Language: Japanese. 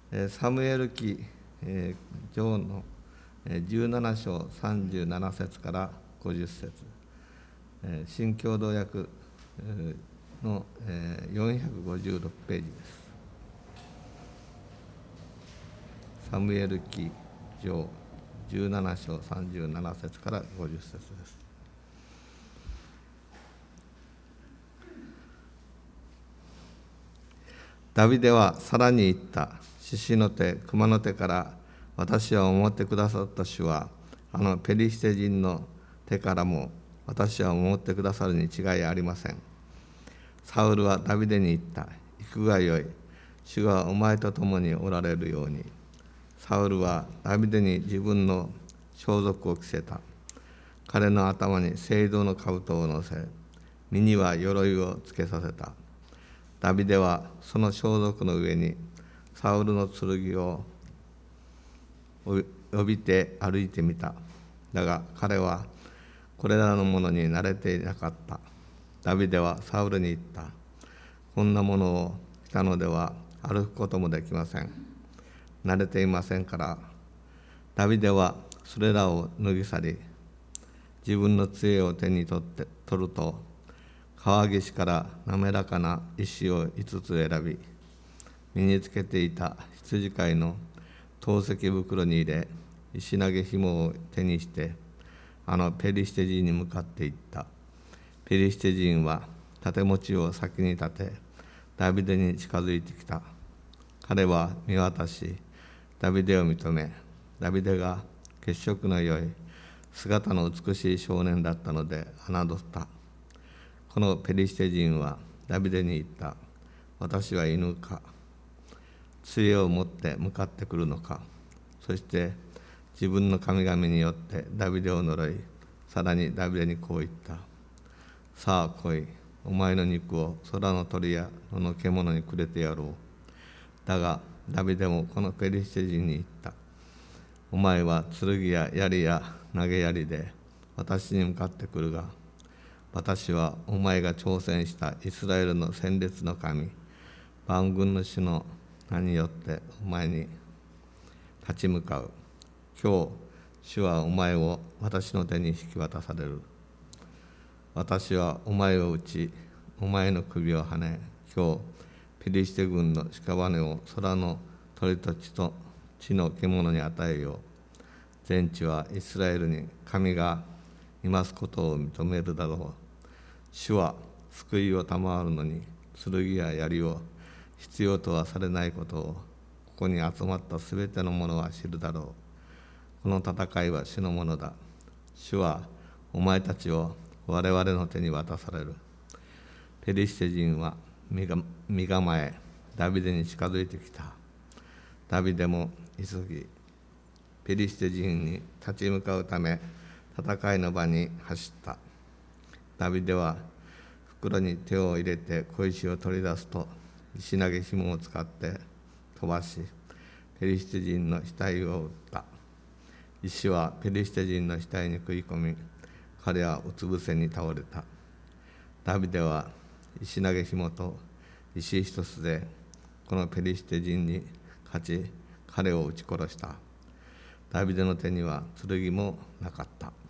サムエル記上の17章37節から50節、新共同訳の456ページです。サムエル記上17章37節から50節です。ダビデはさらに言った。獅子の手、熊の手から私は守ってくださった主は、あのペリシテ人の手からも私は守ってくださるに違いありません。サウルはダビデに言った。行くがよい。主がお前と共におられるように。サウルはダビデに自分の装束を着せた。彼の頭に青銅の兜を乗せ、身には鎧をつけさせた。ダビデはその装束の上にサウルの剣を帯びて歩いてみた。だが彼はこれらのものに慣れていなかった。ダビデはサウルに言った。こんなものを着たのでは歩くこともできません。慣れていませんから。ダビデはそれらを脱ぎ去り、自分の杖を手に取ると、川岸から滑らかな石を5つ選び、身につけていた羊飼いの投石袋に入れ、石投げ紐を手にして、あのペリシテ人に向かっていった。ペリシテ人は盾持ちを先に立て、ダビデに近づいてきた。彼は見渡し、ダビデを認め、ダビデが血色の良い姿の美しい少年だったので侮った。このペリシテ人はダビデに言った。私は犬か。杖を持って向かってくるのか。そして自分の神々によってダビデを呪い、さらにダビデにこう言った。さあ来い。お前の肉を空の鳥や野の獣にくれてやろう。だがダビデもこのペリシテ人に言った。お前は剣や槍や投げ槍で私に向かってくるが、私はお前が挑戦したイスラエルの戦列の神、万軍の主の名によってお前に立ち向かう。今日、主はお前を私の手に引き渡される。私はお前を撃ち、お前の首をはね、今日、ペリシテ軍の屍を空の鳥と地の獣に与えよう。全地はイスラエルに神がいますことを認めるだろう。主は救いを賜るのに剣や槍を必要とはされないことを、ここに集まったすべての者は知るだろう。この戦いは主のものだ。主はお前たちを我々の手に渡される。ペリシテ人は身構え、ダビデに近づいてきた。ダビデも急ぎ、ペリシテ人に立ち向かうため戦いの場に走った。ダビデは袋に手を入れて小石を取り出すと、石投げ紐を使って飛ばし、ペリシテ人の額を打った。石はペリシテ人の額に食い込み、彼はうつ伏せに倒れた。ダビデは石投げ紐と石一つでこのペリシテ人に勝ち、彼を撃ち殺した。ダビデの手には剣もなかった。